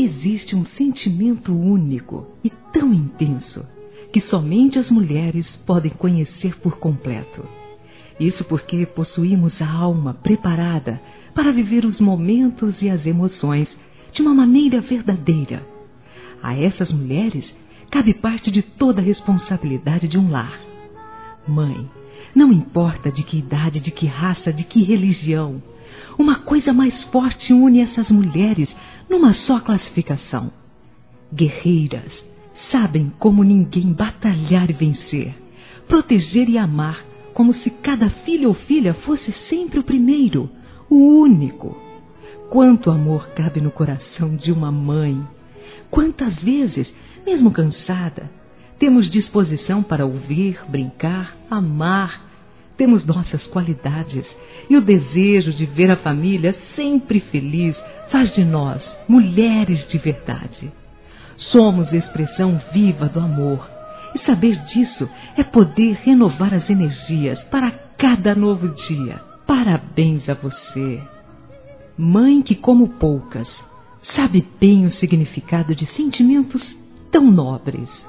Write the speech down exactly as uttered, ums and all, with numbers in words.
existe um sentimento único e tão intenso que somente as mulheres podem conhecer por completo. Isso porque possuímos a alma preparada para viver os momentos e as emoções de uma maneira verdadeira. A essas mulheres cabe parte de toda a responsabilidade de um lar. Mãe, não importa de que idade, de que raça, de que religião, uma coisa mais forte une essas mulheres numa só classificação. Guerreiras, sabem como ninguém batalhar e vencer, proteger e amar, como se cada filho ou filha fosse sempre o primeiro, o único. Quanto amor cabe no coração de uma mãe! Quantas vezes, mesmo cansada, temos disposição para ouvir, brincar, amar. Temos nossas qualidades e o desejo de ver a família sempre feliz faz de nós mulheres de verdade. Somos expressão viva do amor. E saber disso é poder renovar as energias para cada novo dia. Parabéns a você. Mãe que, como poucas, sabe bem o significado de sentimentos tão nobres.